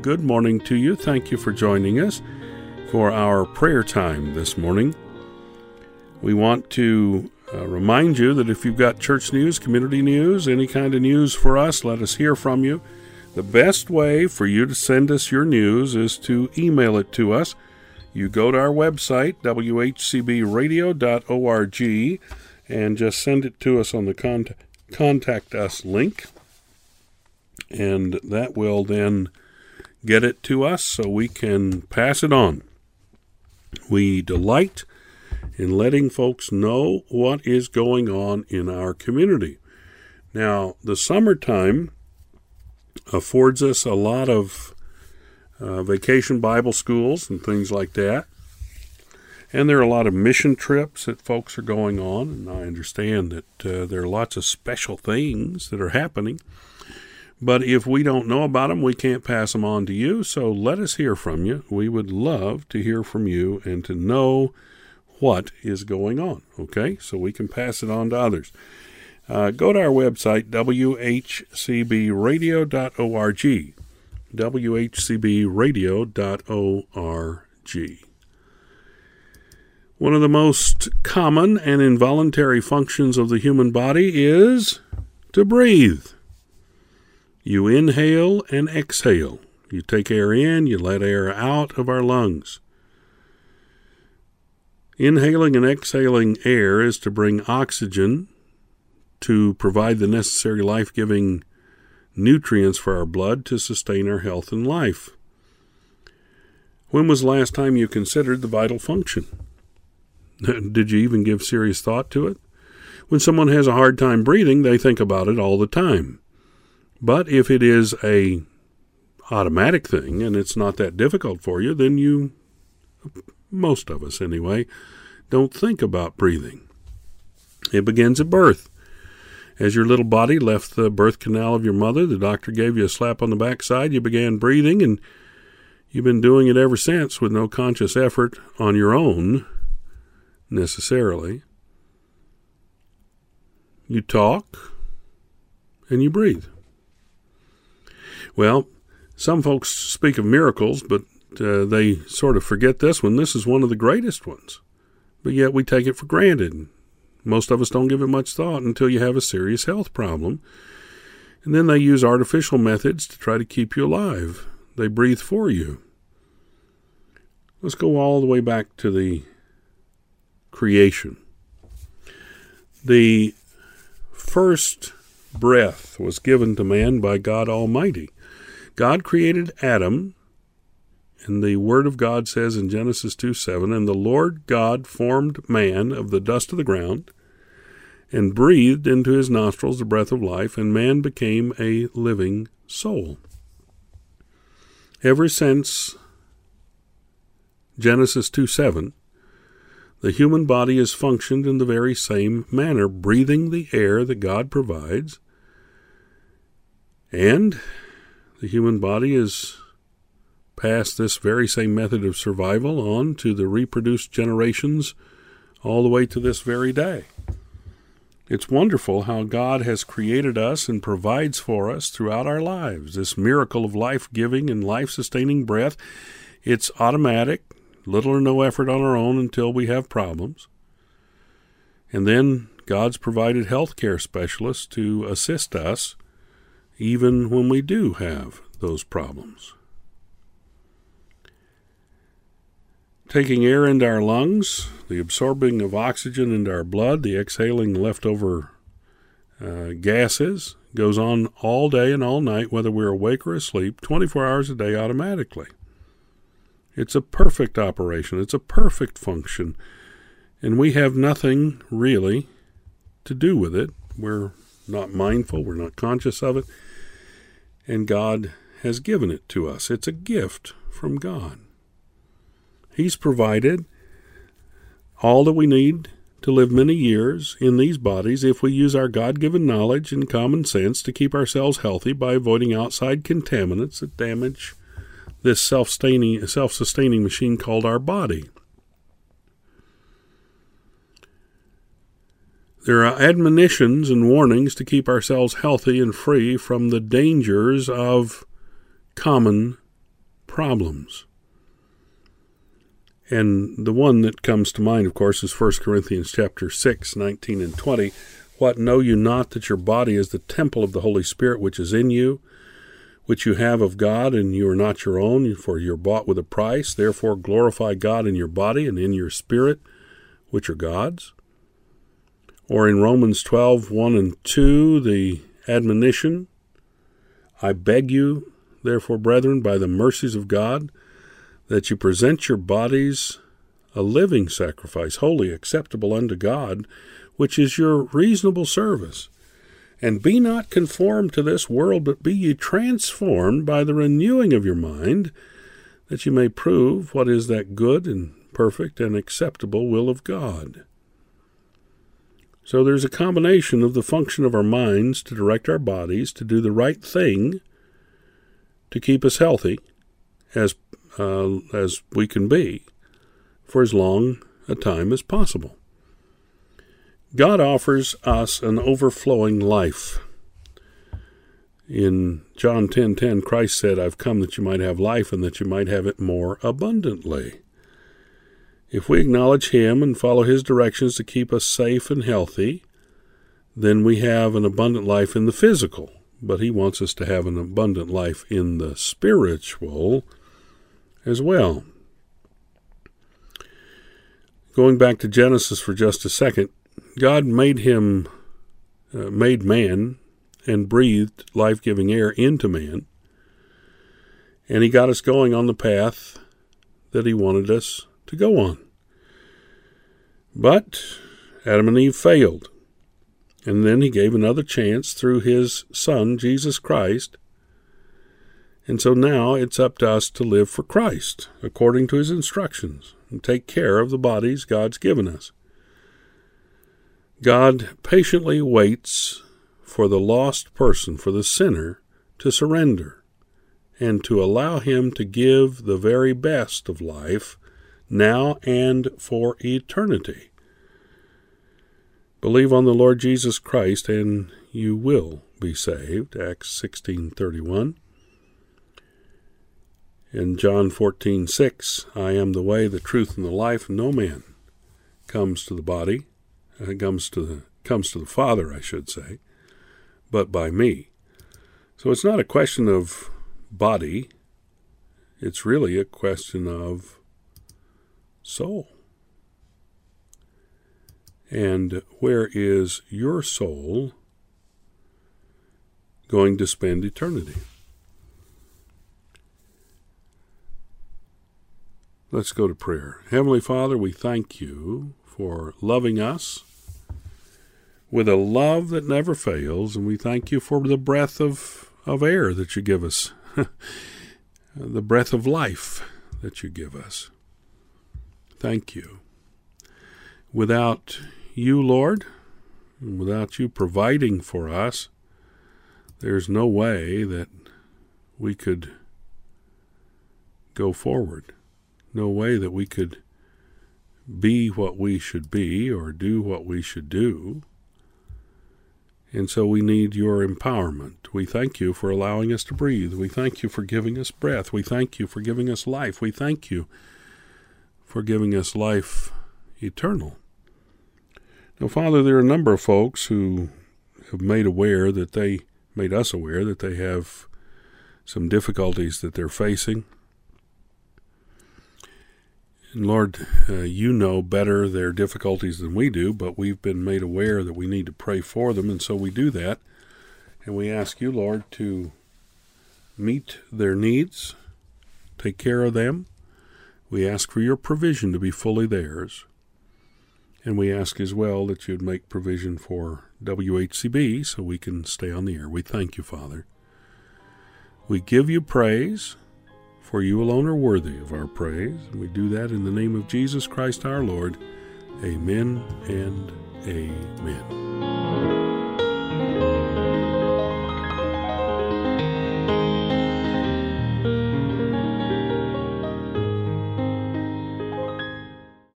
good morning to you. Thank you for joining us for our prayer time this morning. We want to remind you that if you've got church news, community news, any kind of news for us, let us hear from you. The best way for you to send us your news is to email it to us. You go to our website, whcbradio.org, and just send it to us on the Contact Us link. And that will then get it to us so we can pass it on. We delight in letting folks know what is going on in our community. Now, the summertime affords us a lot of vacation Bible schools and things like that. And there are a lot of mission trips that folks are going on, and I understand that there are lots of special things that are happening. But if we don't know about them, we can't pass them on to you, so let us hear from you. We would love to hear from you and to know what is going on, okay? So we can pass it on to others. Go to our website, whcbradio.org, whcbradio.org. One of the most common and involuntary functions of the human body is to breathe. You inhale and exhale. You take air in, you let air out of our lungs. Inhaling and exhaling air is to bring oxygen to provide the necessary life-giving nutrients for our blood to sustain our health and life. When was the last time you considered the vital function? Did you even give serious thought to it? When someone has a hard time breathing, they think about it all the time. But if it is a automatic thing and it's not that difficult for you, then you, most of us anyway, don't think about breathing. It begins at birth. As your little body left the birth canal of your mother, the doctor gave you a slap on the backside, you began breathing, and you've been doing it ever since with no conscious effort on your own, necessarily. You talk and you breathe. Well, some folks speak of miracles, but they sort of forget this one. This is one of the greatest ones, but yet we take it for granted. Most of us don't give it much thought until you have a serious health problem, and then they use artificial methods to try to keep you alive. They breathe for you. Let's go all the way back to the creation. The first breath was given to man by God Almighty. God created Adam, and the Word of God says in Genesis 2:7, "And the Lord God formed man of the dust of the ground, and breathed into his nostrils the breath of life, and man became a living soul." Ever since Genesis 2:7, the human body has functioned in the very same manner, breathing the air that God provides, and the human body has passed this very same method of survival on to the reproduced generations all the way to this very day. It's wonderful how God has created us and provides for us throughout our lives. This miracle of life-giving and life-sustaining breath, it's automatic, little or no effort on our own until we have problems. And then God's provided health care specialists to assist us even when we do have those problems. Taking air into our lungs, the absorbing of oxygen into our blood, the exhaling leftover gases, goes on all day and all night, whether we're awake or asleep, 24 hours a day automatically. It's a perfect operation. It's a perfect function. And we have nothing really to do with it. We're not mindful. We're not conscious of it. And God has given it to us. It's a gift from God. He's provided all that we need to live many years in these bodies if we use our God-given knowledge and common sense to keep ourselves healthy by avoiding outside contaminants that damage this self-sustaining machine called our body. There are admonitions and warnings to keep ourselves healthy and free from the dangers of common problems. And the one that comes to mind, of course, is 1 Corinthians chapter 6, 19 and 20. What, know you not that your body is the temple of the Holy Spirit which is in you, which you have of God, and you are not your own, for you are bought with a price. Therefore glorify God in your body and in your spirit, which are God's. Or in Romans 12, 1 and 2, the admonition, I beg you, therefore, brethren, by the mercies of God, that you present your bodies a living sacrifice, holy, acceptable unto God, which is your reasonable service. And be not conformed to this world, but be ye transformed by the renewing of your mind, that you may prove what is that good and perfect and acceptable will of God. So there's a combination of the function of our minds to direct our bodies to do the right thing to keep us healthy as we can be for as long a time as possible. God offers us an overflowing life. In John 10:10, Christ said, I've come that you might have life and that you might have it more abundantly. If we acknowledge Him and follow His directions to keep us safe and healthy, then we have an abundant life in the physical. But He wants us to have an abundant life in the spiritual as well. Going back to Genesis for just a second, God made man and breathed life-giving air into man, and He got us going on the path that He wanted us to go on. But Adam and Eve failed, and then He gave another chance through His Son, Jesus Christ. And so now it's up to us to live for Christ, according to His instructions, and take care of the bodies God's given us. God patiently waits for the lost person, for the sinner, to surrender and to allow him to give the very best of life now and for eternity. Believe on the Lord Jesus Christ and you will be saved, Acts 16:31. In John 14:6, I am the way, the truth, and the life. No man comes to the Father, I should say, but by me. So it's not a question of body. It's really a question of soul. And where is your soul going to spend eternity? Let's go to prayer. Heavenly Father, we thank you for loving us with a love that never fails, and we thank you for the breath of air that you give us, the breath of life that you give us. Thank you. Without you, Lord, and without you providing for us, there's no way that we could go forward. No way that we could be what we should be or do what we should do. And so we need your empowerment. We thank you for allowing us to breathe. We thank you for giving us breath. We thank you for giving us life. We thank you for giving us life eternal. Now, Father, there are a number of folks who have made us aware that they have some difficulties that they're facing. And Lord, you know better their difficulties than we do, but we've been made aware that we need to pray for them, and so we do that. And we ask you, Lord, to meet their needs, take care of them. We ask for your provision to be fully theirs. And we ask as well that you'd make provision for WHCB so we can stay on the air. We thank you, Father. We give you praise, for you alone are worthy of our praise. And we do that in the name of Jesus Christ our Lord. Amen and amen.